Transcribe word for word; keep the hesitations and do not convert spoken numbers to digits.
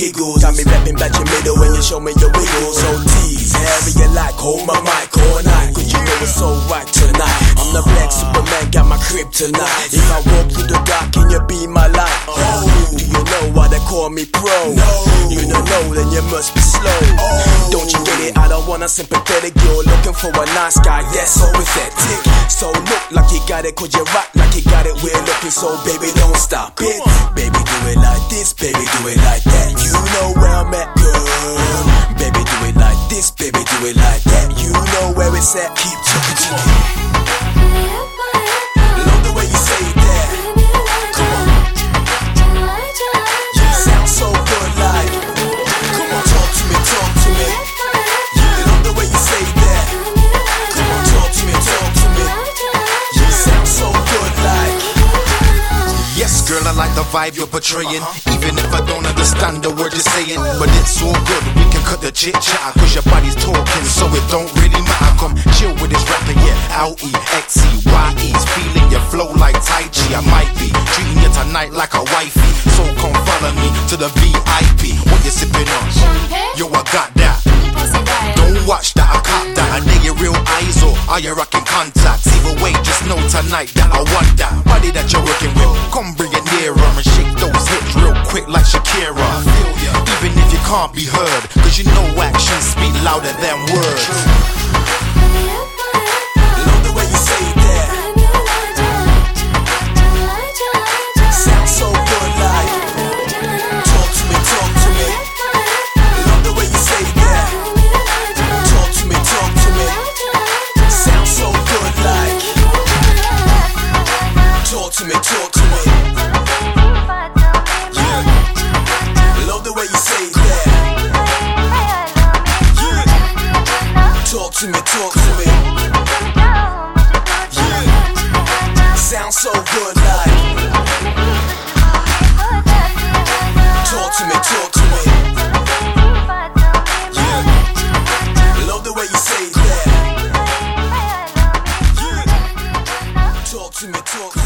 giggles. Got me rapping back your middle when you show me your wiggles. So tease, however you like, hold my mic all night, cause you know it's so right tonight. I'm the black Superman, got my kryptonite. If I walk through the dark, can you be my light? Oh, do you know why they call me pro? No. You don't know, then you must be slow. Oh. Don't you get it? I don't want a sympathetic. You're looking for a nice guy, that's so pathetic. So look like you got it, cause you rock like you got it. We're looking, so baby, don't stop it. Baby, do it like this, baby, do it like that. You know where I'm at, girl. Baby, do it like this, baby, do it like that. You know where it's at, keep talking to me. Love the way you say that. Come on. You sound so good, like. Come on, talk to me, talk to me. Yeah, love the way you say that. Come on, talk to me, talk to me. You sound so good, like. Yes, girl, I like the vibe you're portraying, even if I don't understand the word you're saying. But it's all good, we can cut the chit chat, cause your body's talking, so it don't really matter. Come chill with this rapper, yeah, L E X E Y E's feeling your flow like Tai Chi. I might be treating you tonight like a wifey, so come follow me to the V I P. What you sipping on? Yo, I got that. Don't watch that, I cop that. I need your real eyes, or are you rocking contacts? Either way, just know tonight that I want that body that you're working with. Come bring it nearer and shake those hips real quick like Shakira. Even if you can't be heard, cause you know actions speak louder than words. Love the way you say that. Sound so good, like. Talk to me, talk to me. Love the way you say that. Talk to me, talk to me. Sound so good, like. Talk to me, talk to me. Yeah. Love the way you say that. Yeah. Talk to me, talk to me. Yeah. Sound so good, like. Talk to me, talk to me. Yeah. Love the way you say that. Yeah. Talk to me, talk to me.